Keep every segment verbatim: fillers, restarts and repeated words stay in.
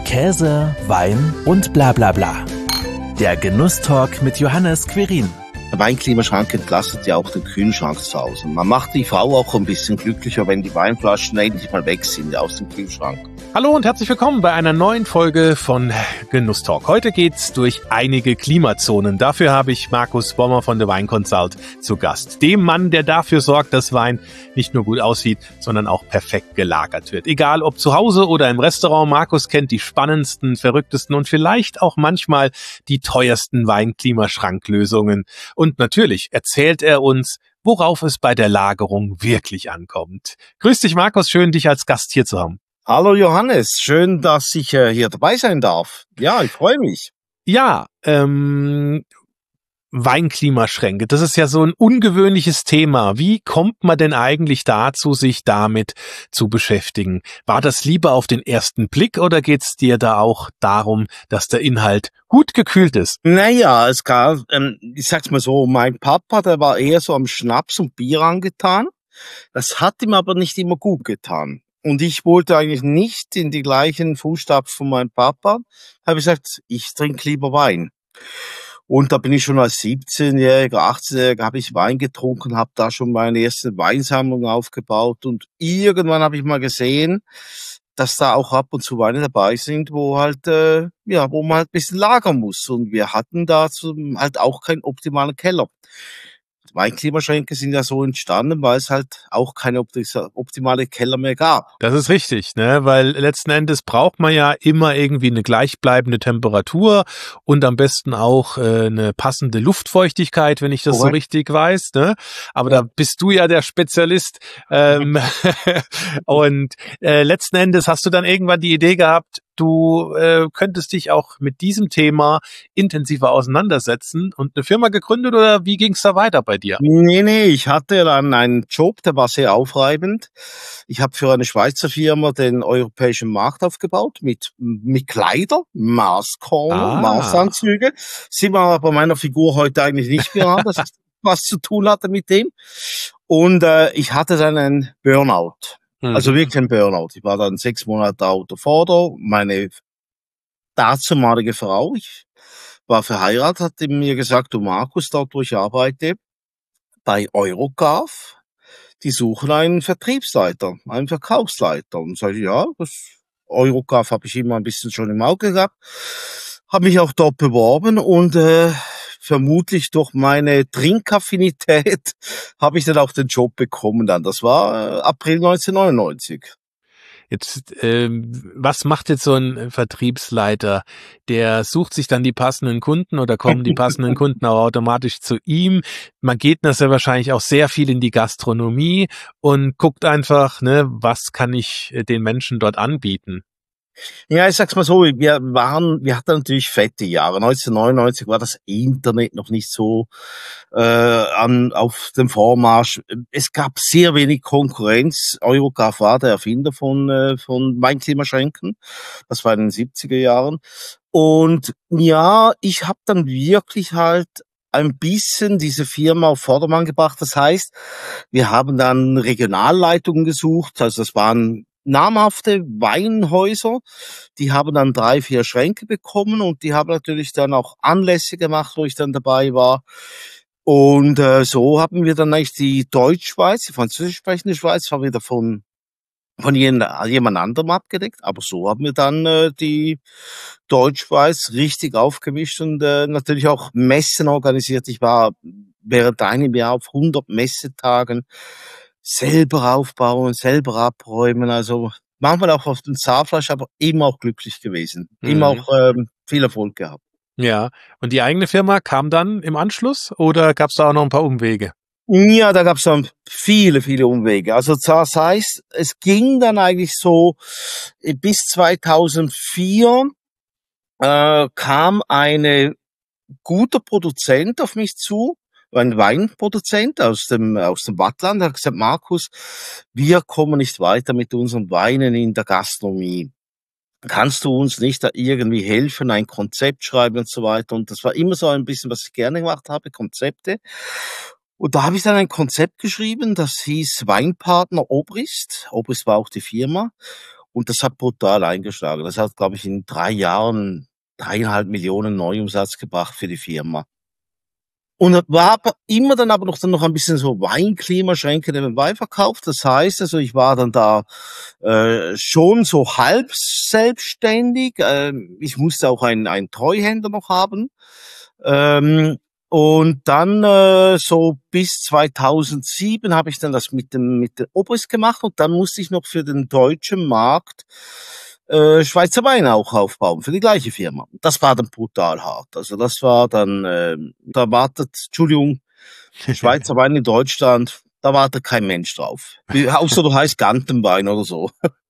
Käse, Wein und bla bla bla. Der Genusstalk mit Johannes Querin. Der Weinklimaschrank entlastet ja auch den Kühlschrank zu Hause. Man macht die Frau auch ein bisschen glücklicher, wenn die Weinflaschen endlich mal weg sind aus dem Kühlschrank. Hallo und herzlich willkommen bei einer neuen Folge von Genusstalk. Heute geht's durch einige Klimazonen. Dafür habe ich Markus Bommer von The Wine Consult zu Gast. Dem Mann, der dafür sorgt, dass Wein nicht nur gut aussieht, sondern auch perfekt gelagert wird. Egal ob zu Hause oder im Restaurant, Markus kennt die spannendsten, verrücktesten und vielleicht auch manchmal die teuersten Weinklimaschranklösungen. Und natürlich erzählt er uns, worauf es bei der Lagerung wirklich ankommt. Grüß dich, Markus, schön, dich als Gast hier zu haben. Hallo Johannes, schön, dass ich äh, hier dabei sein darf. Ja, ich freue mich. Ja, ähm, Weinklimaschränke, das ist ja so ein ungewöhnliches Thema. Wie kommt man denn eigentlich dazu, sich damit zu beschäftigen? War das lieber auf den ersten Blick oder geht's dir da auch darum, dass der Inhalt gut gekühlt ist? Naja, es gab, ähm, ich sag's mal so, mein Papa, der war eher so am Schnaps und Bier angetan. Das hat ihm aber nicht immer gut getan. Und ich wollte eigentlich nicht in die gleichen Fußstapfen von meinem Papa. Habe gesagt, ich trinke lieber Wein. Und da bin ich schon als siebzehnjähriger, achtzehnjähriger habe ich Wein getrunken, habe da schon meine erste Weinsammlung aufgebaut. Und irgendwann habe ich mal gesehen, dass da auch ab und zu Weine dabei sind, wo halt, äh, ja, wo man halt ein bisschen lagern muss. Und wir hatten dazu halt auch keinen optimalen Keller. Weinklimaschränke sind ja so entstanden, weil es halt auch keine optimale Keller mehr gab. Das ist richtig, ne? Weil letzten Endes braucht man ja immer irgendwie eine gleichbleibende Temperatur und am besten auch äh, eine passende Luftfeuchtigkeit, wenn ich das Korrekt. so richtig weiß, ne? Aber Ja. da bist du ja der Spezialist. Ähm, und äh, letzten Endes hast du dann irgendwann die Idee gehabt, du äh, könntest dich auch mit diesem Thema intensiver auseinandersetzen und eine Firma gegründet oder wie ging es da weiter bei dir? Nee, nee, ich hatte dann einen Job, der war sehr aufreibend. Ich habe für eine Schweizer Firma den europäischen Markt aufgebaut mit mit Kleider, Maßkorner, Ah. Maßanzüge. Sieht man aber bei meiner Figur heute eigentlich nicht mehr an, dass es was zu tun hatte mit dem. Und äh, ich hatte dann einen Burnout. Also wirklich ein Burnout. Ich war dann sechs Monate außer Vorder. Meine damalige Frau, ich war verheiratet, hat mir gesagt, du Markus, dort wo ich arbeite, bei Eurocarv, die suchen einen Vertriebsleiter, einen Verkaufsleiter. Und sage ich, ja, das Eurocarv habe ich immer ein bisschen schon im Auge gehabt. Habe mich auch dort beworben und äh, vermutlich durch meine Trinkaffinität habe ich dann auch den Job bekommen dann. Das war äh, April neunzehnhundertneunundneunzig. Jetzt, ähm, was macht jetzt so ein Vertriebsleiter? Der sucht sich dann die passenden Kunden oder kommen die passenden Kunden auch automatisch zu ihm? Man geht das ja wahrscheinlich auch sehr viel in die Gastronomie und guckt einfach, ne, was kann ich äh, den Menschen dort anbieten? Ja, ich sag's mal so, wir waren, wir hatten natürlich fette Jahre. neunzehnhundertneunundneunzig war das Internet noch nicht so äh, an auf dem Vormarsch. Es gab sehr wenig Konkurrenz. Eurocarv war der Erfinder von äh, von Weinklimaschränken. Das war in den siebziger Jahren. Und ja, ich habe dann wirklich halt ein bisschen diese Firma auf Vordermann gebracht. Das heißt, wir haben dann Regionalleitungen gesucht. Also das waren namhafte Weinhäuser, die haben dann drei, vier Schränke bekommen und die haben natürlich dann auch Anlässe gemacht, wo ich dann dabei war. Und äh, so haben wir dann eigentlich die Deutschschweiz, die französisch sprechende Schweiz, haben wir davon von jemand, jemand anderem abgedeckt. Aber so haben wir dann äh, die Deutschschweiz richtig aufgemischt und äh, natürlich auch Messen organisiert. Ich war während einem Jahr auf hundert Messetagen, selber aufbauen, selber abräumen, also manchmal auch auf dem Zahnfleisch, aber immer auch glücklich gewesen, immer Mhm. auch ähm, viel Erfolg gehabt. Ja, und die eigene Firma kam dann im Anschluss oder gab es da auch noch ein paar Umwege? Ja, da gab's dann viele, viele Umwege. Also das heißt, es ging dann eigentlich so äh, bis zweitausendvier äh, kam eine guter Produzent auf mich zu, ein Weinproduzent aus dem aus dem Waadtland, der hat gesagt, Markus, wir kommen nicht weiter mit unseren Weinen in der Gastronomie. Kannst du uns nicht da irgendwie helfen, ein Konzept schreiben und so weiter? Und das war immer so ein bisschen, was ich gerne gemacht habe, Konzepte. Und da habe ich dann ein Konzept geschrieben, das hieß Weinpartner Obrist. Obrist war auch die Firma. Und das hat brutal eingeschlagen. Das hat, glaube ich, in drei Jahren dreieinhalb Millionen Neuumsatz gebracht für die Firma. Und war aber immer dann aber noch, dann noch ein bisschen so Weinklimaschränke nebenbei verkauft. Das heißt, also ich war dann da äh, schon so halb selbstständig. Äh, ich musste auch einen, einen Treuhänder noch haben. Ähm, und dann äh, so bis zweitausendsieben habe ich dann das mit dem mit dem Obrist gemacht und dann musste ich noch für den deutschen Markt äh, Schweizer Wein auch aufbauen für die gleiche Firma. Das war dann brutal hart. Also das war dann, äh, da wartet, Entschuldigung, Schweizer Wein in Deutschland, da wartet kein Mensch drauf. Wie- Außer du heißt Gantenwein oder so.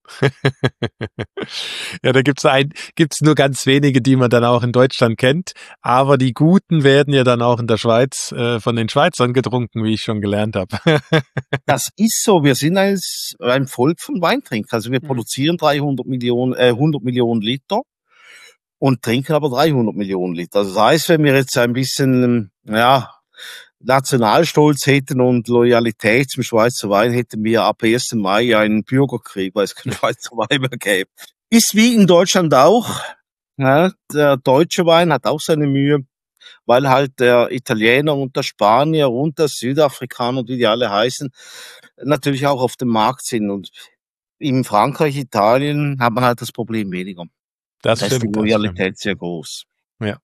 Ja, da gibt's ein, gibt's nur ganz wenige, die man dann auch in Deutschland kennt. Aber die Guten werden ja dann auch in der Schweiz äh, von den Schweizern getrunken, wie ich schon gelernt habe. Das ist so. Wir sind ein, ein Volk von Weintrinkern. Also wir Mhm. produzieren dreihundert Millionen, äh, hundert Millionen Liter und trinken aber dreihundert Millionen Liter. Also das heißt, wenn wir jetzt ein bisschen, ja, Nationalstolz hätten und Loyalität zum Schweizer Wein, hätten wir ab ersten Mai einen Bürgerkrieg, weil es keinen Schweizer Wein mehr gäbe. Ist wie in Deutschland auch. Ja, der deutsche Wein hat auch seine Mühe, weil halt der Italiener und der Spanier und der Südafrikaner, wie die alle heißen, natürlich auch auf dem Markt sind. Und in Frankreich, Italien hat man halt das Problem weniger. Das Da ist die stimmt, das stimmt. Loyalität sehr groß. Ja,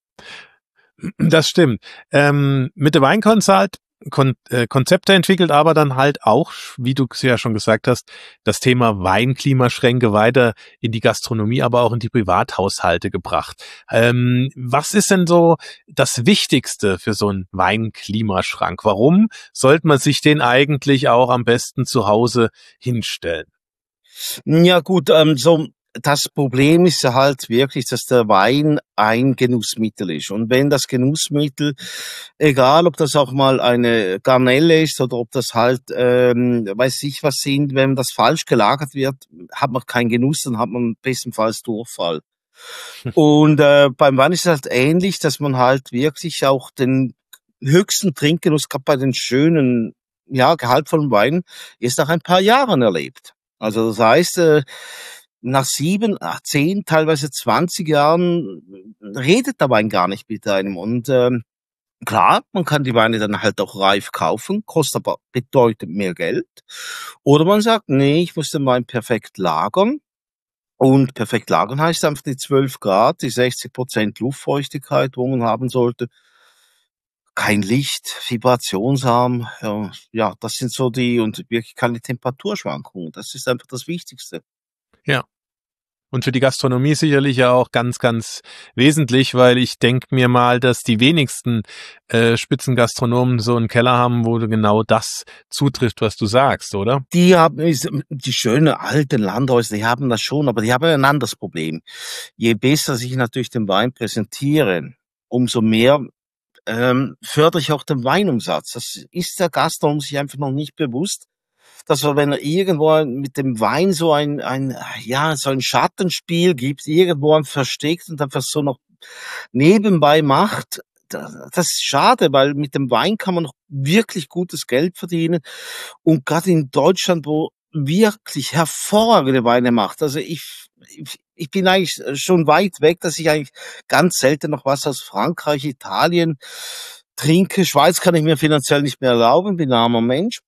das stimmt. Ähm, mit der Weinconsult Kon äh, Konzepte entwickelt, aber dann halt auch, wie du es ja schon gesagt hast, das Thema Weinklimaschränke weiter in die Gastronomie, aber auch in die Privathaushalte gebracht. Ähm, was ist denn so das Wichtigste für so einen Weinklimaschrank? Warum sollte man sich den eigentlich auch am besten zu Hause hinstellen? Ja gut, ähm, so das Problem ist ja halt wirklich, dass der Wein ein Genussmittel ist. Und wenn das Genussmittel, egal ob das auch mal eine Garnele ist oder ob das halt, ähm, weiß ich was sind, wenn das falsch gelagert wird, hat man keinen Genuss, dann hat man bestenfalls Durchfall. Und äh, beim Wein ist es halt ähnlich, dass man halt wirklich auch den höchsten Trinkgenuss, gerade bei den schönen, ja, gehaltvollen Weinen, erst nach ein paar Jahren erlebt. Also das heißt, äh, nach sieben, ach, zehn, teilweise zwanzig Jahren redet der Wein gar nicht mit einem. Und ähm, klar, man kann die Weine dann halt auch reif kaufen, kostet aber bedeutend mehr Geld. Oder man sagt, nee, ich muss den Wein perfekt lagern. Und perfekt lagern heißt einfach die zwölf Grad, die sechzig Prozent Luftfeuchtigkeit, wo man haben sollte. Kein Licht, vibrationsarm, ja, ja, das sind so die, und wirklich keine Temperaturschwankungen. Das ist einfach das Wichtigste. Ja. Und für die Gastronomie sicherlich ja auch ganz, ganz wesentlich, weil ich denke mir mal, dass die wenigsten äh, Spitzengastronomen so einen Keller haben, wo genau das zutrifft, was du sagst, oder? Die haben, ist- die schönen alten Landhäuser, die haben das schon, aber die haben ein anderes Problem. Je besser sich natürlich den Wein präsentieren, umso mehr ähm, fördere ich auch den Weinumsatz. Das ist der Gastronom sich einfach noch nicht bewusst, dass er, wenn er irgendwo mit dem Wein so ein, ein, ja, so ein Schattenspiel gibt, irgendwo ein versteckt und einfach so noch nebenbei macht, da- das ist schade, weil mit dem Wein kann man noch wirklich gutes Geld verdienen. Und gerade in Deutschland, wo wirklich hervorragende Weine macht. Also ich, ich, ich bin eigentlich schon weit weg, dass ich eigentlich ganz selten noch was aus Frankreich, Italien trinke. Schweiz kann ich mir finanziell nicht mehr erlauben, bin ein armer Mensch.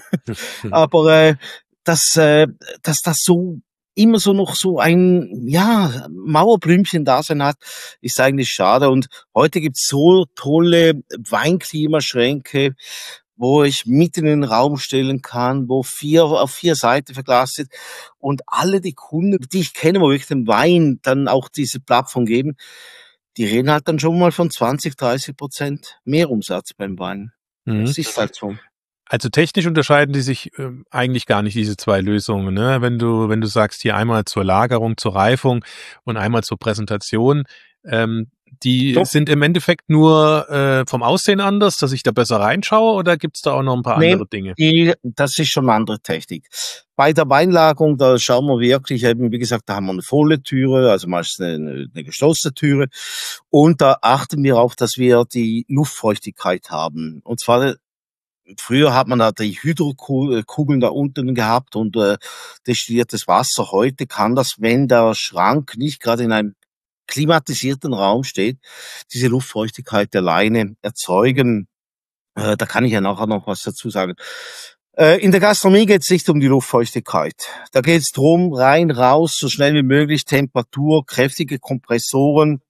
Aber äh, dass, äh, dass das so immer so noch so ein, ja, Mauerblümchen-Dasein hat, ist eigentlich schade. Und heute gibt's so tolle Weinklimaschränke, wo ich mitten in den Raum stellen kann, wo vier auf vier Seiten verglast sind. Und alle die Kunden, die ich kenne, wo wirklich den Wein dann auch diese Plattform geben, die reden halt dann schon mal von zwanzig, dreißig Prozent Mehrumsatz beim Wein. Mhm. Das ist halt so. Also technisch unterscheiden die sich ähm, eigentlich gar nicht, diese zwei Lösungen, ne? Wenn du, wenn du sagst, hier einmal zur Lagerung, zur Reifung und einmal zur Präsentation, ähm, die Doch. sind im Endeffekt nur äh, vom Aussehen anders, dass ich da besser reinschaue, oder gibt's da auch noch ein paar Nee, andere Dinge? die, das ist schon eine andere Technik. Bei der Weinlagerung, da schauen wir wirklich eben, wie gesagt, da haben wir eine volle Türe, also meistens eine, eine geschlossene Türe. Und da achten wir auf, dass wir die Luftfeuchtigkeit haben. Und zwar früher hat man da die Hydrokugeln da unten gehabt und äh, destilliertes Wasser. Heute kann das, wenn der Schrank nicht gerade in einem klimatisierten Raum steht, diese Luftfeuchtigkeit alleine erzeugen. Äh, da kann ich ja nachher noch was dazu sagen. Äh, in der Gastronomie geht es nicht um die Luftfeuchtigkeit. Da geht es drum, rein, raus, so schnell wie möglich, Temperatur, kräftige Kompressoren,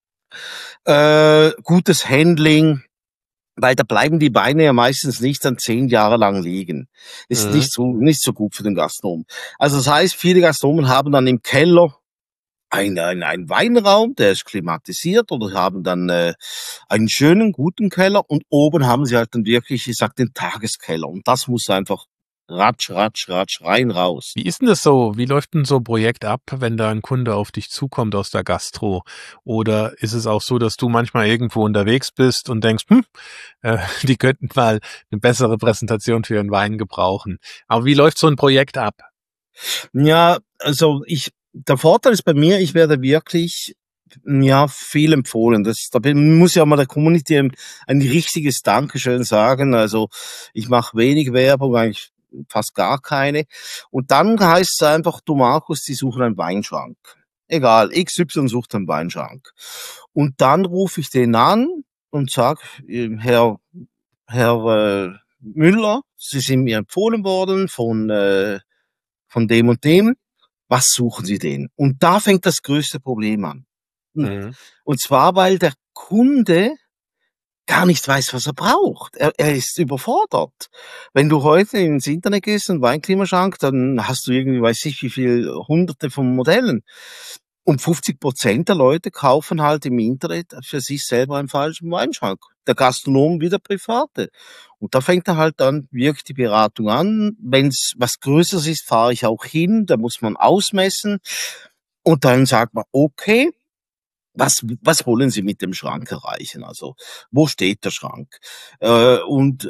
äh, gutes Handling, weil da bleiben die Beine ja meistens nicht dann zehn Jahre lang liegen. Ist Mhm. nicht so, nicht so gut für den Gastronomen. Also das heißt, viele Gastronomen haben dann im Keller ein, ein, ein Weinraum, der ist klimatisiert, oder haben dann äh, einen schönen, guten Keller, und oben haben sie halt dann wirklich, ich sag, den Tageskeller. Und das muss einfach ratsch, ratsch, ratsch, rein, raus. Wie ist denn das so? Wie läuft denn so ein Projekt ab, wenn da ein Kunde auf dich zukommt aus der Gastro? Oder ist es auch so, dass du manchmal irgendwo unterwegs bist und denkst, hm, äh, die könnten mal eine bessere Präsentation für ihren Wein gebrauchen? Aber wie läuft so ein Projekt ab? Ja, also ich, der Vorteil ist bei mir, ich werde wirklich, ja, viel empfohlen. Das, da bin, muss ja mal der Community ein, ein richtiges Dankeschön sagen. Also ich mache wenig Werbung, eigentlich fast gar keine. Und dann heißt es einfach, du Markus, die suchen einen Weinschrank. Egal, X Y sucht einen Weinschrank. Und dann rufe ich den an und sag, Herr, Herr äh, Müller, Sie sind mir empfohlen worden von, äh, von dem und dem. Was suchen Sie denn? Und da fängt das größte Problem an. Mhm. Und zwar, weil der Kunde gar nicht weiß, was er braucht. Er, er ist überfordert. Wenn du heute ins Internet gehst, einen Weinklimaschrank, dann hast du irgendwie, weiß ich, wie viel Hunderte von Modellen. Und fünfzig Prozent der Leute kaufen halt im Internet für sich selber einen falschen Weinschrank. Der Gastronom wie der Private. Und da fängt er halt dann wirklich die Beratung an. Wenn es was Größeres ist, fahre ich auch hin. Da muss man ausmessen. Und dann sagt man, okay, was, was wollen Sie mit dem Schrank erreichen? Also, wo steht der Schrank? Äh, und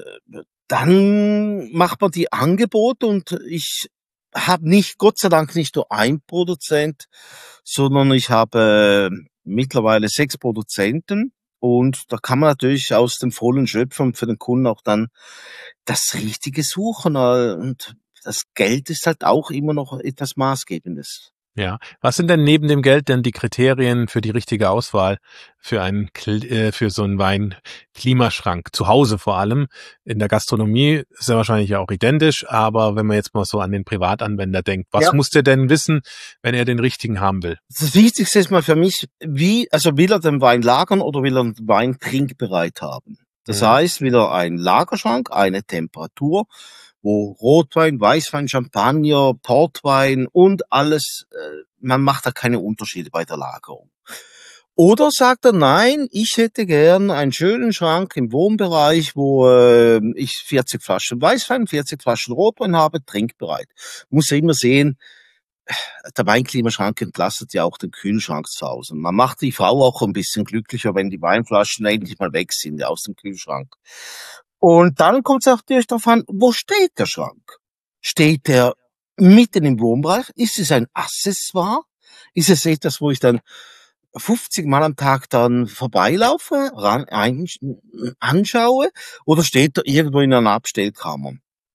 dann macht man die Angebote, und ich habe nicht, Gott sei Dank, nicht nur ein Produzent, sondern ich habe äh, mittlerweile sechs Produzenten, und da kann man natürlich aus dem Vollen schöpfen und für den Kunden auch dann das Richtige suchen. Äh, und das Geld ist halt auch immer noch etwas Maßgebendes. Ja. Was sind denn neben dem Geld denn die Kriterien für die richtige Auswahl für einen, Kl- äh, für so einen Wein-Klimaschrank? Zu Hause vor allem. In der Gastronomie ist er wahrscheinlich ja auch identisch, aber wenn man jetzt mal so an den Privatanwender denkt, was Ja. muss der denn wissen, wenn er den richtigen haben will? Das Wichtigste ist mal für mich, wie, also will er den Wein lagern oder will er den Wein trinkbereit haben? Das Mhm. heißt, will er einen Lagerschrank, eine Temperatur, wo Rotwein, Weißwein, Champagner, Portwein und alles, äh, man macht da keine Unterschiede bei der Lagerung. Oder sagt er, nein, ich hätte gern einen schönen Schrank im Wohnbereich, wo äh, ich vierzig Flaschen Weißwein, vierzig Flaschen Rotwein habe, trinkbereit. Muss er immer sehen, der Weinklimaschrank entlastet ja auch den Kühlschrank zu Hause. Man macht die Frau auch ein bisschen glücklicher, wenn die Weinflaschen endlich mal weg sind aus dem Kühlschrank. Und dann kommt es auch natürlich darauf an, wo steht der Schrank? Steht der mitten im Wohnbereich? Ist es ein Accessoire? Ist es etwas, wo ich dann fünfzig Mal am Tag dann vorbeilaufe, ran, ein, anschaue? Oder steht er irgendwo in einer Abstellkammer?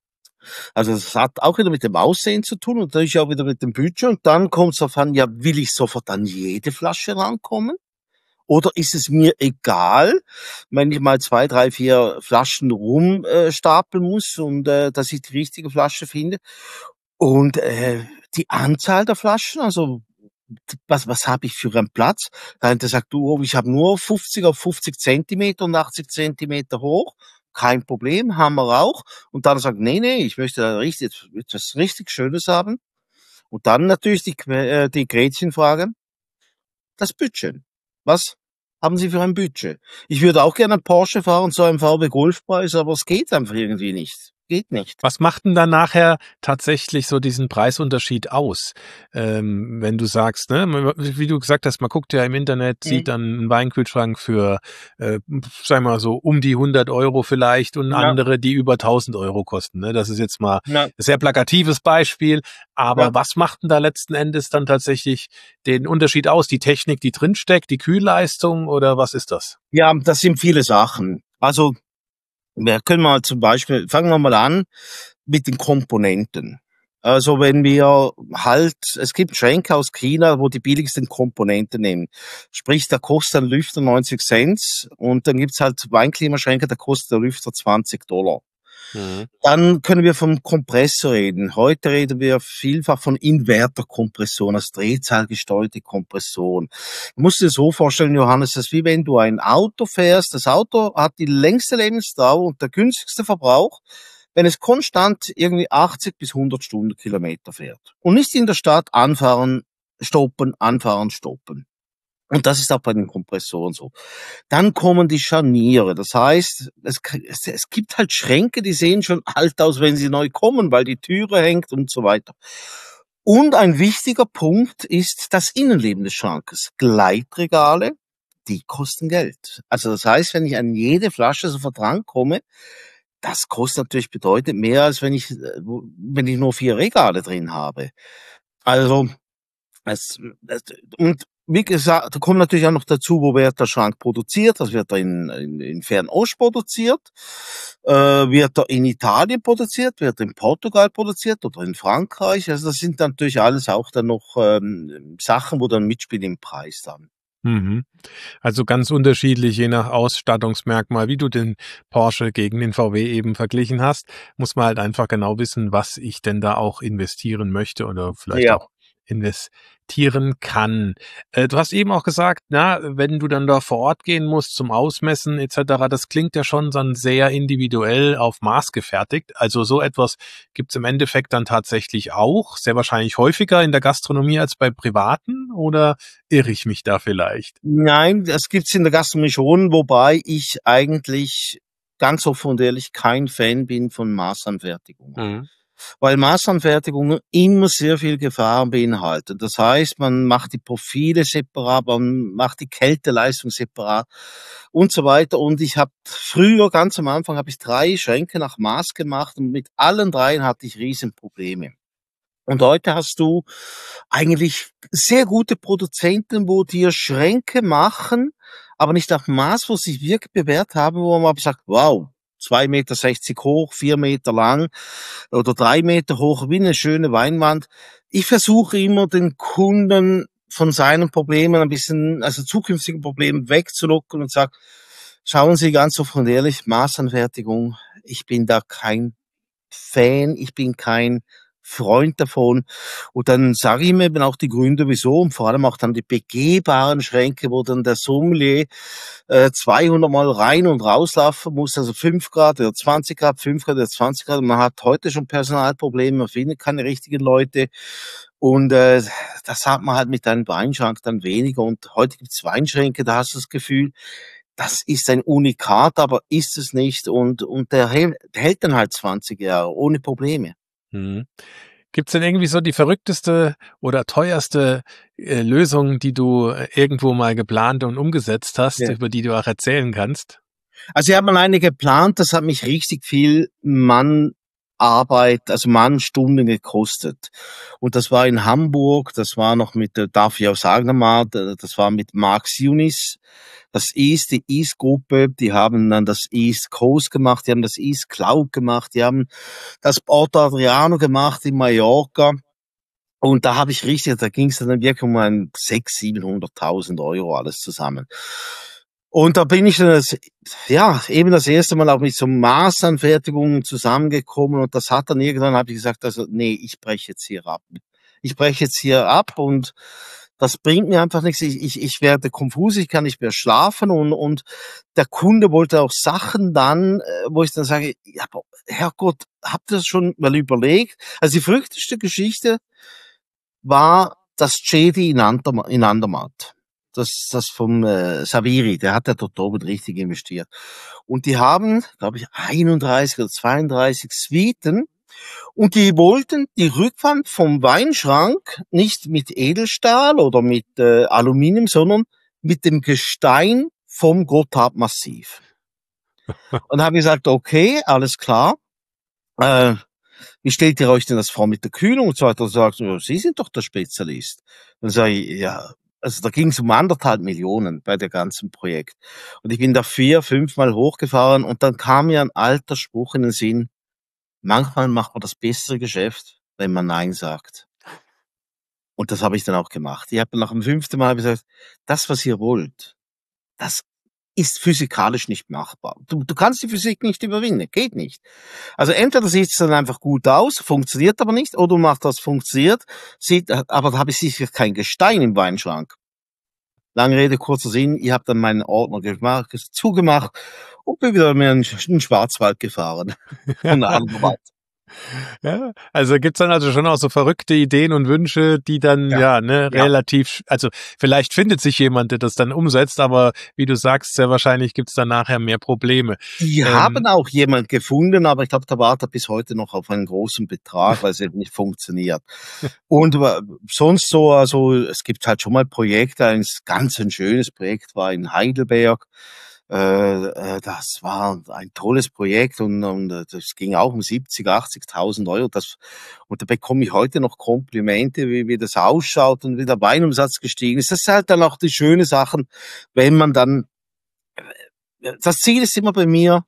Also das hat auch wieder mit dem Aussehen zu tun und natürlich auch wieder mit dem Budget. Und dann kommt es darauf an, ja, will ich sofort an jede Flasche rankommen? Oder ist es mir egal, wenn ich mal zwei, drei, vier Flaschen rumstapeln äh, stapeln muss und äh, dass ich die richtige Flasche finde? Und äh, die Anzahl der Flaschen, also was, was habe ich für einen Platz? Der eine sagt, du, ich habe nur fünfzig auf fünfzig Zentimeter und achtzig Zentimeter hoch. Kein Problem, haben wir auch. Und dann sagt, nee, nee, ich möchte da richtig, etwas richtig Schönes haben. Und dann natürlich die, Que- äh, die Gretchenfrage, das Budget. Was haben Sie für ein Budget? Ich würde auch gerne einen Porsche fahren, so einen V W Golfpreis, aber es geht einfach irgendwie nicht. Geht nicht. Was macht denn dann nachher tatsächlich so diesen Preisunterschied aus? Ähm, wenn du sagst, ne, wie du gesagt hast, man guckt ja im Internet, sieht dann einen Weinkühlschrank für, äh, sagen wir mal so, um die hundert Euro vielleicht und Ja, andere, die über tausend Euro kosten. Ne? Das ist jetzt mal ja, ein sehr plakatives Beispiel. Aber ja. was macht denn da letzten Endes dann tatsächlich den Unterschied aus? Die Technik, die drinsteckt, die Kühlleistung oder was ist das? Ja, das sind viele Sachen. Also Wir können mal zum Beispiel, fangen wir mal an mit den Komponenten. Also wenn wir halt, es gibt Schränke aus China, wo die billigsten Komponenten nehmen. Sprich, da kostet ein Lüfter neunzig Cent und dann gibt's halt Weinklimaschränke, da kostet der Lüfter zwanzig Dollar. Mhm. Dann können wir vom Kompressor reden. Heute reden wir vielfach von Inverterkompressoren, also drehzahlgesteuerte Kompressoren. Du musst dir so vorstellen, Johannes, das ist wie wenn du ein Auto fährst. Das Auto hat die längste Lebensdauer und der günstigste Verbrauch, wenn es konstant irgendwie achtzig bis hundert Stundenkilometer fährt. Und nicht in der Stadt anfahren, stoppen, anfahren, stoppen. Und das ist auch bei den Kompressoren so. Dann kommen die Scharniere. Das heißt, es, es, es gibt halt Schränke, die sehen schon alt aus, wenn sie neu kommen, weil die Türe hängt und so weiter. Und ein wichtiger Punkt ist das Innenleben des Schrankes. Gleitregale, die kosten Geld. Also das heißt, wenn ich an jede Flasche sofort rankomme, das kostet natürlich bedeutend mehr, als wenn ich, wenn ich nur vier Regale drin habe. Also, es, es, und wie gesagt, da kommt natürlich auch noch dazu, wo wird der Schrank produziert. Das wird er in, in, in Fernost produziert, äh, wird er in Italien produziert, wird er in Portugal produziert oder in Frankreich. Also das sind natürlich alles auch dann noch ähm, Sachen, wo dann mitspielen im Preis dann. Mhm. Also ganz unterschiedlich, je nach Ausstattungsmerkmal, wie du den Porsche gegen den V W eben verglichen hast, muss man halt einfach genau wissen, was ich denn da auch investieren möchte oder vielleicht Ja. auch investieren kann. Äh, du hast eben auch gesagt, na, wenn du dann da vor Ort gehen musst zum Ausmessen et cetera, das klingt ja schon dann sehr individuell auf Maß gefertigt. Also so etwas gibt's im Endeffekt dann tatsächlich auch, sehr wahrscheinlich häufiger in der Gastronomie als bei Privaten, oder irre ich mich da vielleicht? Nein, das gibt's in der Gastronomie schon, wobei ich eigentlich ganz offen und ehrlich kein Fan bin von Maßanfertigungen. Mhm. Weil Maßanfertigungen immer sehr viel Gefahren beinhalten. Das heißt, man macht die Profile separat, man macht die Kälteleistung separat und so weiter. Und ich habe früher, ganz am Anfang, habe ich drei Schränke nach Maß gemacht und mit allen dreien hatte ich Riesenprobleme. Und heute hast du eigentlich sehr gute Produzenten, wo dir Schränke machen, aber nicht nach Maß, wo sie sich wirklich bewährt haben, wo man sagt, wow, zwei Meter sechzig hoch, vier Meter lang oder drei Meter hoch, wie eine schöne Weinwand. Ich versuche immer, den Kunden von seinen Problemen ein bisschen, also zukünftigen Problemen wegzulocken und sage, schauen Sie ganz offen und ehrlich, Maßanfertigung, ich bin da kein Fan, ich bin kein Freund davon. Und dann sage ich mir eben auch die Gründe, wieso, und vor allem auch dann die begehbaren Schränke, wo dann der Sommelier äh, zweihundert Mal rein und rauslaufen muss, also fünf Grad oder zwanzig Grad, fünf Grad oder zwanzig Grad. Und man hat heute schon Personalprobleme, man findet keine richtigen Leute. Und äh, das hat man halt mit einem Weinschrank dann weniger. Und heute gibt's Weinschränke, da hast du das Gefühl, das ist ein Unikat, aber ist es nicht. Und, und der hält, der hält dann halt zwanzig Jahre ohne Probleme. Mhm. Gibt's denn irgendwie so die verrückteste oder teuerste äh, Lösung, die du irgendwo mal geplant und umgesetzt hast, ja, über die du auch erzählen kannst? Also ich habe mal eine geplant, das hat mich richtig viel Mannarbeit, also Mannstunden gekostet. Und das war in Hamburg, das war noch mit, darf ich auch sagen mal, das war mit Max Yunis. Das East, die East-Gruppe, die haben dann das East Coast gemacht, die haben das East Cloud gemacht, die haben das Porto Adriano gemacht in Mallorca. Und da habe ich richtig, da ging es dann wirklich um ein sechshunderttausend, siebenhunderttausend Euro alles zusammen. Und da bin ich dann, das, ja, eben das erste Mal auch mit so Maßanfertigungen zusammengekommen und das hat dann irgendwann, habe ich gesagt, also nee, ich breche jetzt hier ab. Ich breche jetzt hier ab und das bringt mir einfach nichts. Ich, ich, ich werde konfus, ich kann nicht mehr schlafen und, und der Kunde wollte auch Sachen dann, wo ich dann sage, ja, Herrgott, habt ihr das schon mal überlegt? Also die verrückteste Geschichte war das Jedi in, Andermatt, in Andermatt. Das, das vom äh, Saviri, der hat ja dort oben richtig investiert. Und die haben, glaube ich, einunddreißig oder zweiunddreißig Suiten. Und die wollten die Rückwand vom Weinschrank nicht mit Edelstahl oder mit äh, Aluminium, sondern mit dem Gestein vom Gotthardmassiv. Und dann habe ich gesagt, okay, alles klar. Äh, wie stellt ihr euch denn das vor mit der Kühlung und so weiter? Und sagt, ja, Sie sind doch der Spezialist. Dann sage ich, ja, also da ging es um anderthalb Millionen bei der ganzen Projekt. Und ich bin da vier, fünfmal hochgefahren und dann kam mir ein alter Spruch in den Sinn, manchmal macht man das bessere Geschäft, wenn man Nein sagt. Und das habe ich dann auch gemacht. Ich habe nach dem fünften Mal gesagt, das, was ihr wollt, das ist physikalisch nicht machbar. Du, du kannst die Physik nicht überwinden, geht nicht. Also entweder sieht es dann einfach gut aus, funktioniert aber nicht, oder du machst das, funktioniert, sieht, aber da habe ich sicher kein Gestein im Weinschrank. Lange Rede, kurzer Sinn, ich habe dann meinen Ordner gemacht, zugemacht und bin wieder mehr in den Schwarzwald gefahren. Und Wald. Ja, also gibt's dann also schon auch so verrückte Ideen und Wünsche, die dann, ja, Ja. ne, Ja. relativ, also vielleicht findet sich jemand, der das dann umsetzt, aber wie du sagst, sehr wahrscheinlich gibt's dann nachher mehr Probleme. Die Ähm, haben auch jemand gefunden, aber ich glaube, der wartet bis heute noch auf einen großen Betrag, weil es eben nicht funktioniert. Und äh, sonst so, also es gibt halt schon mal Projekte, ein ganz ein schönes Projekt war in Heidelberg. Äh, äh, das war ein tolles Projekt und, und äh, das ging auch um siebzig, achtzigtausend Euro. Das, und da bekomme ich heute noch Komplimente, wie, wie das ausschaut und wie der Weinumsatz gestiegen ist. Das ist halt dann auch die schöne Sachen, wenn man dann, das Ziel ist immer bei mir,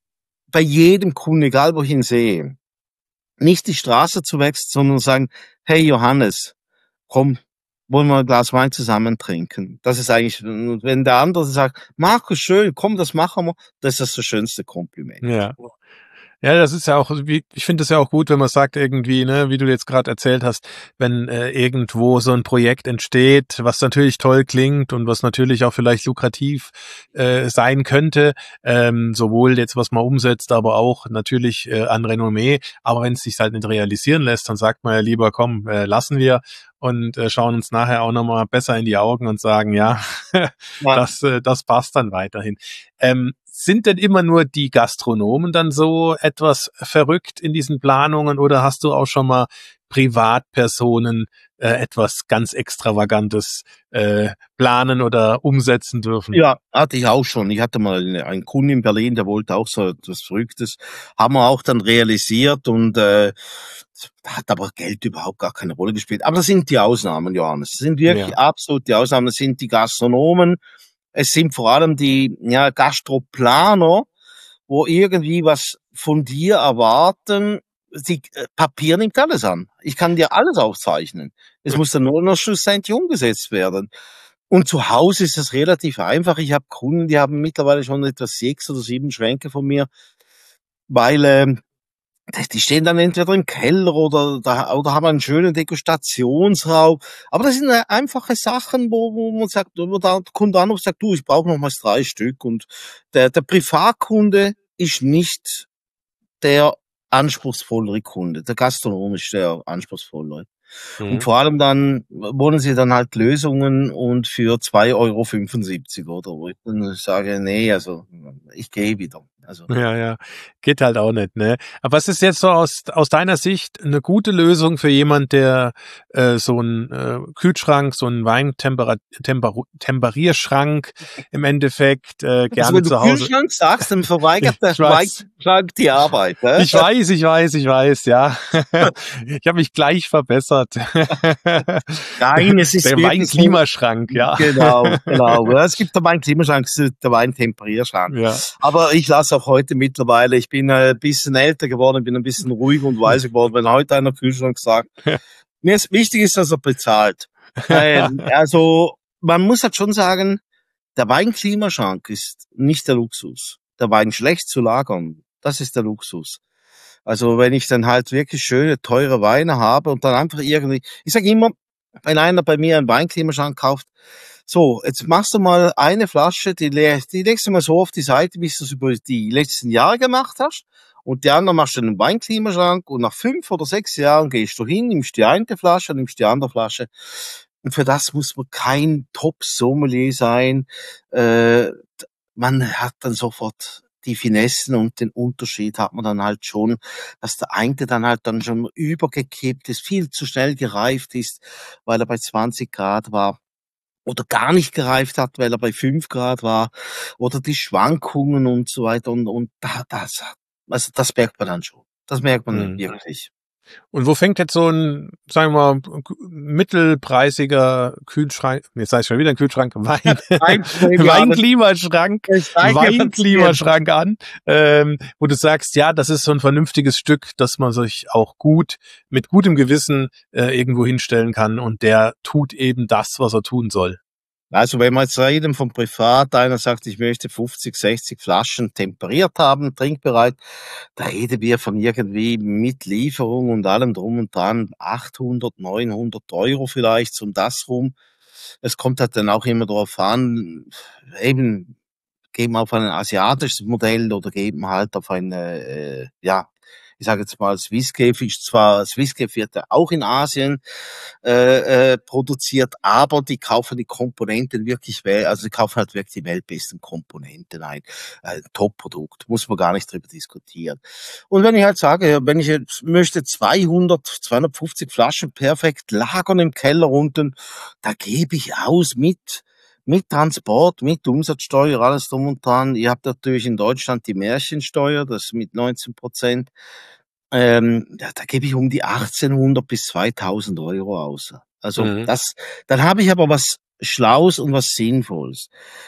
bei jedem Kunden, egal wo ich ihn sehe, nicht die Straße zu wechseln, sondern sagen, hey Johannes, komm, wollen wir ein Glas Wein zusammen trinken. Das ist eigentlich, wenn der andere sagt, Markus, schön, komm, das machen wir, das ist das schönste Kompliment. ja. Ja, das ist ja auch, wie, ich finde es ja auch gut, wenn man sagt irgendwie, ne, wie du jetzt gerade erzählt hast, wenn äh, irgendwo so ein Projekt entsteht, was natürlich toll klingt und was natürlich auch vielleicht lukrativ äh, sein könnte, ähm, sowohl jetzt, was man umsetzt, aber auch natürlich äh, an Renommee. Aber wenn es sich halt nicht realisieren lässt, dann sagt man ja lieber, komm, äh, lassen wir und äh, schauen uns nachher auch nochmal besser in die Augen und sagen, ja, Ja. das, äh, das passt dann weiterhin. Ähm, sind denn immer nur die Gastronomen dann so etwas verrückt in diesen Planungen oder hast du auch schon mal Privatpersonen äh, etwas ganz Extravagantes äh, planen oder umsetzen dürfen? Ja, hatte ich auch schon. Ich hatte mal einen Kunden in Berlin, der wollte auch so etwas Verrücktes. Haben wir auch dann realisiert und äh, hat aber Geld überhaupt gar keine Rolle gespielt. Aber das sind die Ausnahmen, Johannes. Das sind wirklich Ja. absolut die Ausnahmen. Das sind die Gastronomen. Es sind vor allem die ja, Gastroplaner, wo irgendwie was von dir erwarten. Die, äh, Papier nimmt alles an. Ich kann dir alles aufzeichnen. Es muss dann nur noch schlussendlich umgesetzt werden. Und zu Hause ist es relativ einfach. Ich habe Kunden, die haben mittlerweile schon etwa sechs oder sieben Schränke von mir, weil ähm, die stehen dann entweder im Keller oder, da, oder haben einen schönen Degustationsraum. Aber das sind äh, einfache Sachen, wo, wo man sagt, wo der Kunde anruft, sagt, du, ich brauche noch mal drei Stück. Und der, der Privatkunde ist nicht der anspruchsvollere Kunde. Der Gastronom ist der anspruchsvollere. Mhm. Und vor allem dann wollen sie dann halt Lösungen und für zwei Euro fünfundsiebzig oder wo ich dann sage, nee, also ich gehe wieder. Also Ja, ja, geht halt auch nicht, ne? Aber was ist jetzt so aus aus deiner Sicht eine gute Lösung für jemand, der äh, so einen äh, Kühlschrank, so einen Weintemperierschrank im Endeffekt äh, Also gerne wenn du zu Hause. Kühlschrank sagst, dann verweigert der Ich weiß. Weinschrank die Arbeit. Ne? Ich weiß, ich weiß, ich weiß, ja. Ich habe mich gleich verbessert. Nein, es ist Der wirklich so. Weinklimaschrank, ja. Genau, genau. Ja, es gibt der Weinklimaschrank, es ist der Weintemperierschrank. Ja. Aber ich lasse auch heute mittlerweile, ich bin ein bisschen älter geworden, bin ein bisschen ruhiger und weiser geworden, wenn heute einer Kühlschrank sagt, mir ist wichtig ist, dass er bezahlt. Weil, also, man muss halt schon sagen, der Weinklimaschrank ist nicht der Luxus. Der Wein schlecht zu lagern, das ist der Luxus. Also wenn ich dann halt wirklich schöne, teure Weine habe und dann einfach irgendwie, ich sage immer, wenn einer bei mir einen Weinklimaschrank kauft, so, jetzt machst du mal eine Flasche, die, le- die legst du mal so auf die Seite, wie du es über die letzten Jahre gemacht hast. Und die andere machst du in den Weinklimaschrank und nach fünf oder sechs Jahren gehst du hin, nimmst die eine Flasche, nimmst die andere Flasche. Und für das muss man kein Top-Sommelier sein. Äh, man hat dann sofort die Finessen und den Unterschied hat man dann halt schon, dass der eine dann halt dann schon übergekippt ist, viel zu schnell gereift ist, weil er bei zwanzig Grad war. Oder gar nicht gereift hat, weil er bei fünf Grad war. Oder die Schwankungen und so weiter. Und, und da, das, also das merkt man dann schon. Das merkt man Mhm. wirklich. Und wo fängt jetzt so ein, sagen wir mal, mittelpreisiger Kühlschrank, jetzt sag ich schon wieder ein Kühlschrank, Wein, Weinklimaschrank, Weinklimaschrank an, ähm, wo du sagst, ja, das ist so ein vernünftiges Stück, dass man sich auch gut, mit gutem Gewissen äh, irgendwo hinstellen kann und der tut eben das, was er tun soll. Also wenn wir jetzt reden vom Privat, einer sagt, ich möchte fünfzig, sechzig Flaschen temperiert haben, trinkbereit, da reden wir von irgendwie mit Lieferung und allem drum und dran achthundert, neunhundert Euro vielleicht um das rum. Es kommt halt dann auch immer darauf an, eben geben auf ein asiatisches Modell oder geben halt auf ein, äh, ja, ich sage jetzt mal, Swisscave ist zwar, Swisscave wird ja auch in Asien äh, äh, produziert, aber die kaufen die Komponenten wirklich, also die kaufen halt wirklich die weltbesten Komponenten ein. Ein Top-Produkt, muss man gar nicht drüber diskutieren. Und wenn ich halt sage, wenn ich jetzt möchte zweihundert, zweihundertfünfzig Flaschen perfekt lagern im Keller unten, da gebe ich aus mit mit Transport, mit Umsatzsteuer, alles drum und dran. Ihr habt natürlich in Deutschland die Märchensteuer, das mit neunzehn Prozent. Ähm, da, da gebe ich um die achtzehnhundert bis zweitausend Euro aus. Also mhm. das, dann habe ich aber was Schlaues und was Sinnvolles.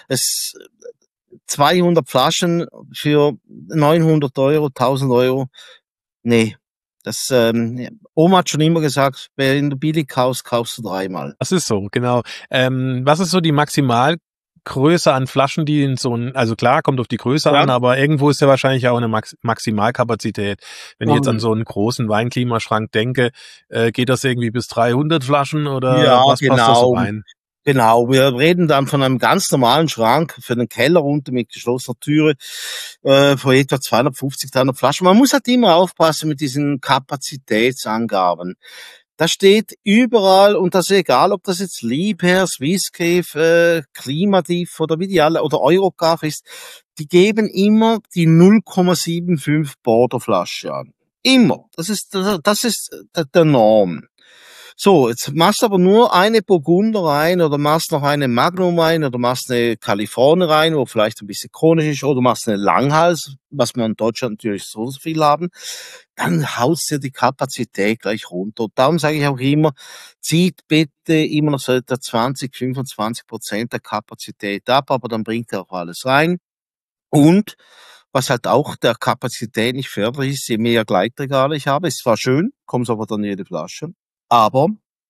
Es zweihundert Flaschen für neunhundert Euro, tausend Euro. Nee. Das, ähm, Oma hat schon immer gesagt, wenn du billig kaufst, kaufst du dreimal. Das ist so, genau. Ähm, was ist so die Maximalgröße an Flaschen, die in so ein, also klar, kommt auf die Größe ja. an, aber irgendwo ist ja wahrscheinlich auch eine Max- Maximalkapazität. Wenn ja. ich jetzt an so einen großen Weinklimaschrank denke, äh, geht das irgendwie bis dreihundert Flaschen oder ja, was genau. passt da so rein? Genau, wir reden dann von einem ganz normalen Schrank für den Keller unten mit geschlossener Türe äh, von etwa zweihundertfünfzig, dreihundert Flaschen. Man muss halt immer aufpassen mit diesen Kapazitätsangaben. Da steht überall, und das ist egal, ob das jetzt Liebherr, Swisscave, äh, Klimadiff oder wie die alle, oder Eurocarv ist, die geben immer die null Komma fünfundsiebzig Borderflasche an. Immer. Das ist, das ist der Norm. So, jetzt machst du aber nur eine Burgunder rein oder machst noch eine Magnum rein oder machst eine California rein, wo vielleicht ein bisschen chronisch ist, oder machst eine Langhals, was wir in Deutschland natürlich so viel haben, dann haust dir die Kapazität gleich runter. Und darum sage ich auch immer, zieht bitte immer noch so etwa zwanzig, fünfundzwanzig Prozent der Kapazität ab, aber dann bringt ihr auch alles rein. Und was halt auch der Kapazität nicht förderlich ist, je mehr Gleitregale ich habe, ist zwar schön, kommt aber dann jede Flasche, aber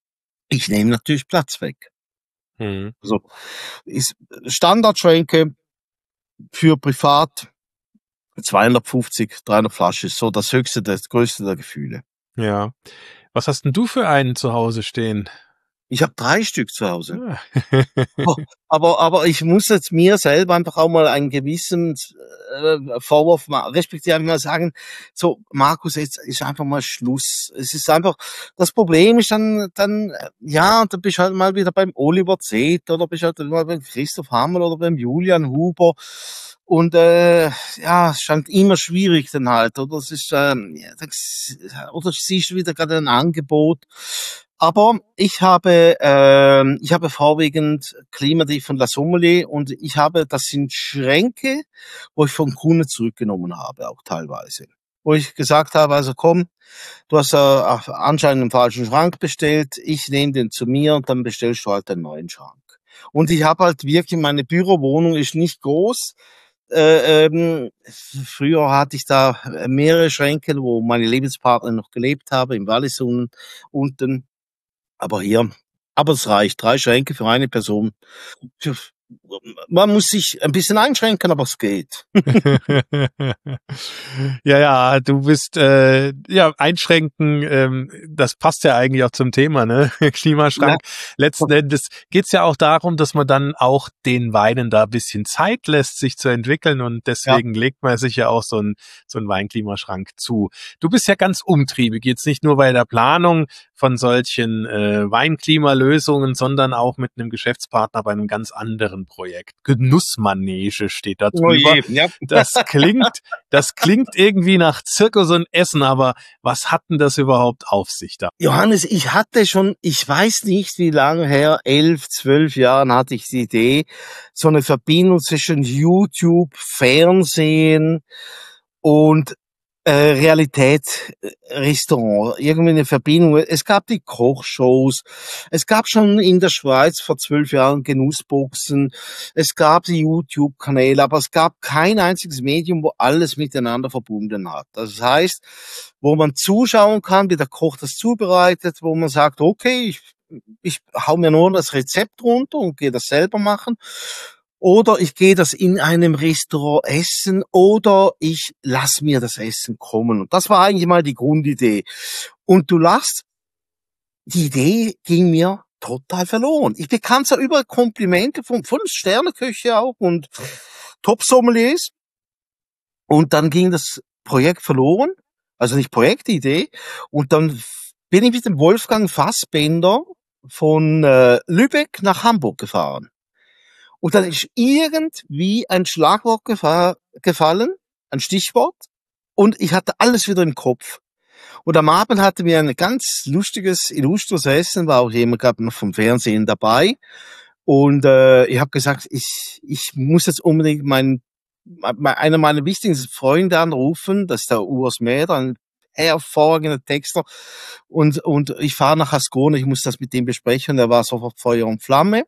ich nehme natürlich Platz weg. Mhm. Also ist Standardschränke für privat zweihundertfünfzig, dreihundert Flaschen ist so das höchste, das größte der Gefühle. Ja. Was hast denn du für einen zu Hause stehen? Ich habe drei Stück zu Hause. Ja. oh, aber aber ich muss jetzt mir selber einfach auch mal einen gewissen äh, Vorwurf machen, respektive mal sagen, so Markus, jetzt ist einfach mal Schluss. Es ist einfach, das Problem ist dann, dann ja, dann bist du halt mal wieder beim Oliver Zeth oder bist halt mal beim Christoph Hammel oder beim Julian Huber. Und äh, ja, es scheint immer schwierig dann halt, oder es ist ähm, ja, das, oder siehst du wieder gerade ein Angebot. Aber ich habe, äh, ich habe vorwiegend Klimadiff von La Sommelier und ich habe, das sind Schränke, wo ich von Kunden zurückgenommen habe, auch teilweise. Wo ich gesagt habe, also komm, du hast äh, anscheinend einen falschen Schrank bestellt, ich nehme den zu mir und dann bestellst du halt einen neuen Schrank. Und ich habe halt wirklich, meine Bürowohnung ist nicht groß. Äh, ähm, früher hatte ich da mehrere Schränke, wo meine Lebenspartner noch gelebt haben, im Wallis unten. Aber hier, aber es reicht. Drei Schränke für eine Person. Man muss sich ein bisschen einschränken, aber es geht. ja, ja, du bist, äh, ja, einschränken, ähm, das passt ja eigentlich auch zum Thema, ne? Klimaschrank. Ja. Letzten Endes geht's ja auch darum, dass man dann auch den Weinen da ein bisschen Zeit lässt, sich zu entwickeln und deswegen ja. legt man sich ja auch so ein so ein Weinklimaschrank zu. Du bist ja ganz umtriebig, jetzt nicht nur bei der Planung von solchen äh, Weinklimalösungen, sondern auch mit einem Geschäftspartner bei einem ganz anderen Projekt. Genussmanege steht da drüber. Oh je, ja. Das klingt, das klingt irgendwie nach Zirkus und Essen, aber was hat denn das überhaupt auf sich da? Johannes, ich hatte schon, ich weiß nicht wie lange her, elf, zwölf Jahren hatte ich die Idee, so eine Verbindung zwischen YouTube, Fernsehen und äh, Realität, äh, Restaurant, irgendwie eine Verbindung. Es gab die Kochshows, es gab schon in der Schweiz vor zwölf Jahren Genussboxen, es gab die YouTube-Kanäle, aber es gab kein einziges Medium, wo alles miteinander verbunden hat. Das heißt, wo man zuschauen kann, wie der Koch das zubereitet, wo man sagt, okay, ich, ich hau mir nur das Rezept runter und gehe das selber machen. Oder ich gehe das in einem Restaurant essen oder ich lass mir das Essen kommen. Und das war eigentlich mal die Grundidee. Und du lachst, die Idee ging mir total verloren. Ich bekam zwar überall Komplimente von Fünf-Sterne-Köche auch und Top-Sommeliers. Und dann ging das Projekt verloren. Also nicht Projektidee. Und dann bin ich mit dem Wolfgang Fassbender von äh, Lübeck nach Hamburg gefahren. Und dann ist irgendwie ein Schlagwort gefa- gefallen, ein Stichwort, und ich hatte alles wieder im Kopf. Und am Abend hatten wir ein ganz lustiges, illustres Essen, war auch jemand gehabt noch vom Fernsehen dabei. Und äh, ich habe gesagt, ich ich muss jetzt unbedingt meinen einer meiner wichtigsten Freunde anrufen, das ist der Urs Mäder, ein hervorragender Texter. Und und ich fahre nach Ascona, ich muss das mit dem besprechen. Er war sofort Feuer und Flamme.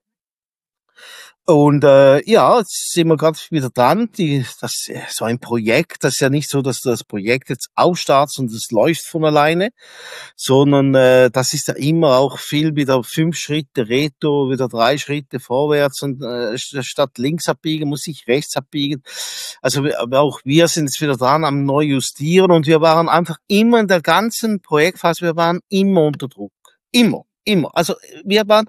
Und äh, ja, jetzt sind wir gerade wieder dran. Die, das so ein Projekt, das ist ja nicht so, dass du das Projekt jetzt aufstartest und es läuft von alleine, sondern äh, das ist ja immer auch viel wieder fünf Schritte Reto, wieder drei Schritte vorwärts und äh, statt links abbiegen muss ich rechts abbiegen. Also wir, aber auch wir sind jetzt wieder dran am neu justieren und wir waren einfach immer in der ganzen Projektphase, wir waren immer unter Druck. Immer, immer. Also wir waren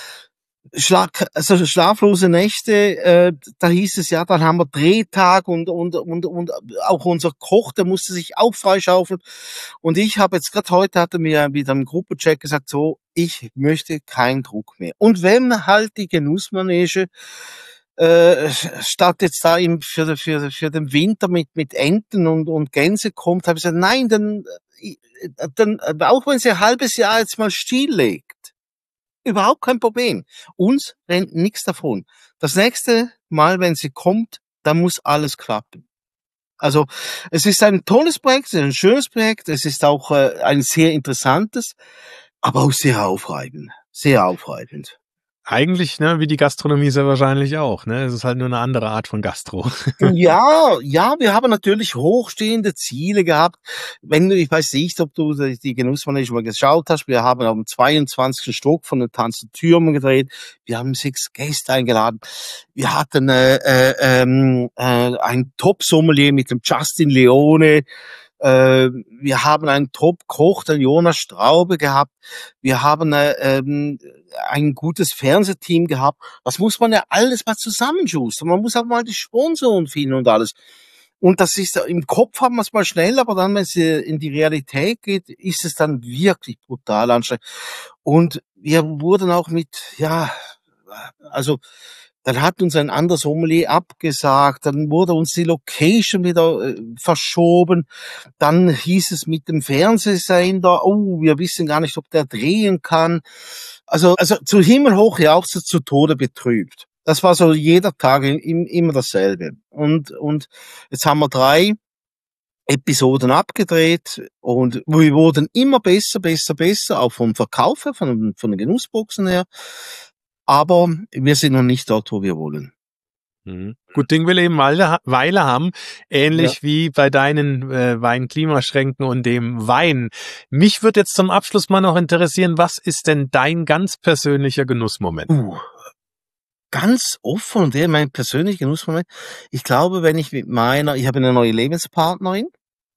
Schlag, also schlaflose Nächte, äh, da hieß es ja, dann haben wir Drehtag und und und und auch unser Koch, der musste sich auch freischaufeln. Und ich habe jetzt gerade heute hatte mir wieder im Gruppenchat gesagt, so, ich möchte keinen Druck mehr. Und wenn halt die Genussmanege äh, statt jetzt da im, für für für den Winter mit mit Enten und und Gänse kommt, habe ich gesagt, nein, dann dann auch wenn sie ein halbes Jahr jetzt mal stilllegt. Überhaupt kein Problem. Uns rennt nichts davon. Das nächste Mal, wenn sie kommt, dann muss alles klappen. Also es ist ein tolles Projekt, es ist ein schönes Projekt, es ist auch äh, ein sehr interessantes, aber auch sehr aufreibend. Sehr aufreibend. Eigentlich, ne, wie die Gastronomie sehr wahrscheinlich auch, ne? Es ist halt nur eine andere Art von Gastro. Ja, ja, wir haben natürlich hochstehende Ziele gehabt. Wenn du, ich weiß nicht, ob du die Genussmanege mal geschaut hast, wir haben auf dem zweiundzwanzigsten Stock von den Tanzen Türmen gedreht. Wir haben sechs Gäste eingeladen. Wir hatten äh, äh, ähm, äh, ein Top-Sommelier mit dem Justin Leone. Äh, wir haben einen Top-Koch, den Jonas Straube gehabt. Wir haben äh, ähm, ein gutes Fernsehteam gehabt. Das muss man ja alles mal zusammenschustern. Man muss auch mal die Sponsoren finden und alles. Und das ist, im Kopf haben wir es mal schnell, aber dann, wenn es in die Realität geht, ist es dann wirklich brutal anstrengend. Und wir wurden auch mit, ja, also, dann hat uns ein anderes Sommelier abgesagt, dann wurde uns die Location wieder äh, verschoben, dann hieß es mit dem Fernsehsender, oh, wir wissen gar nicht, ob der drehen kann. Also, also zu Himmel hoch jauchzend, zu Tode betrübt. Das war so jeder Tag im, immer dasselbe. Und, und jetzt haben wir drei Episoden abgedreht und wir wurden immer besser, besser, besser, auch vom Verkauf her, von, von den Genussboxen her. Aber wir sind noch nicht dort, wo wir wollen. Mhm. Gut Ding will eben Weile, Weile haben, ähnlich ja. wie bei deinen äh, Weinklimaschränken und dem Wein. Mich würde jetzt zum Abschluss mal noch interessieren, was ist denn dein ganz persönlicher Genussmoment? Uh, ganz offen und der mein persönlicher Genussmoment. Ich glaube, wenn ich mit meiner, ich habe eine neue Lebenspartnerin,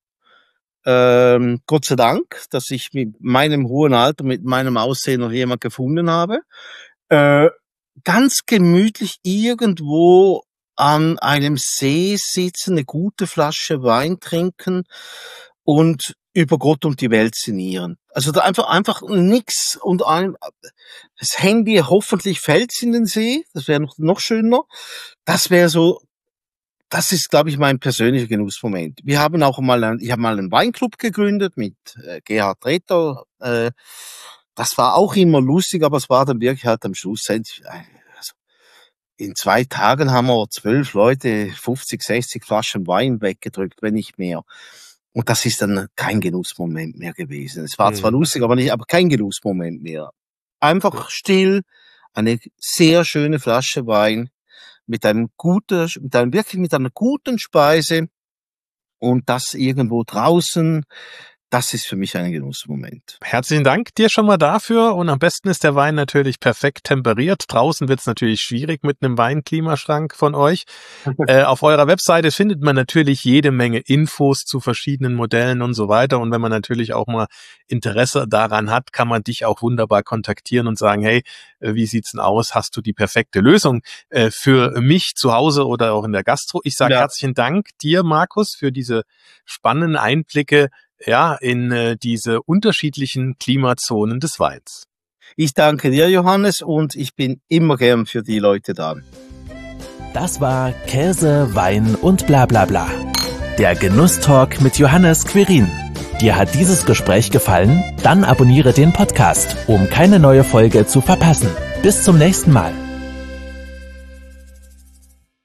ähm, Gott sei Dank, dass ich mit meinem hohen Alter, mit meinem Aussehen noch jemand gefunden habe. Äh, ganz gemütlich irgendwo an einem See sitzen, eine gute Flasche Wein trinken und über Gott und die Welt sinnieren. Also da einfach einfach nix und ein, das Handy hoffentlich fällt's in den See, das wäre noch noch schöner. Das wäre so, das ist, glaube ich, mein persönlicher Genussmoment. Wir haben auch mal, ein, ich habe mal einen Weinclub gegründet mit äh, Gerhard Retter. Äh, das war auch immer lustig, aber es war dann wirklich halt am Schluss. Also in zwei Tagen haben wir zwölf Leute fünfzig, sechzig Flaschen Wein weggedrückt, wenn nicht mehr. Und das ist dann kein Genussmoment mehr gewesen. Es war Mhm. zwar lustig, aber nicht, aber kein Genussmoment mehr. Einfach still, eine sehr schöne Flasche Wein mit einem guten, mit einem, wirklich mit einer guten Speise und das irgendwo draußen. Das ist für mich ein Genussmoment. Herzlichen Dank dir schon mal dafür und am besten ist der Wein natürlich perfekt temperiert. Draußen wird es natürlich schwierig mit einem Weinklimaschrank von euch. äh, auf eurer Webseite findet man natürlich jede Menge Infos zu verschiedenen Modellen und so weiter und wenn man natürlich auch mal Interesse daran hat, kann man dich auch wunderbar kontaktieren und sagen, hey, äh, wie sieht's denn aus? Hast du die perfekte Lösung äh, für mich zu Hause oder auch in der Gastro? Ich sage Ja. herzlichen Dank dir, Markus, für diese spannenden Einblicke ja, in äh, diese unterschiedlichen Klimazonen des Weins. Ich danke dir, Johannes, und ich bin immer gern für die Leute da. Das war Käse, Wein und bla bla bla. Der Genusstalk mit Johannes Quirin. Dir hat dieses Gespräch gefallen? Dann abonniere den Podcast, um keine neue Folge zu verpassen. Bis zum nächsten Mal.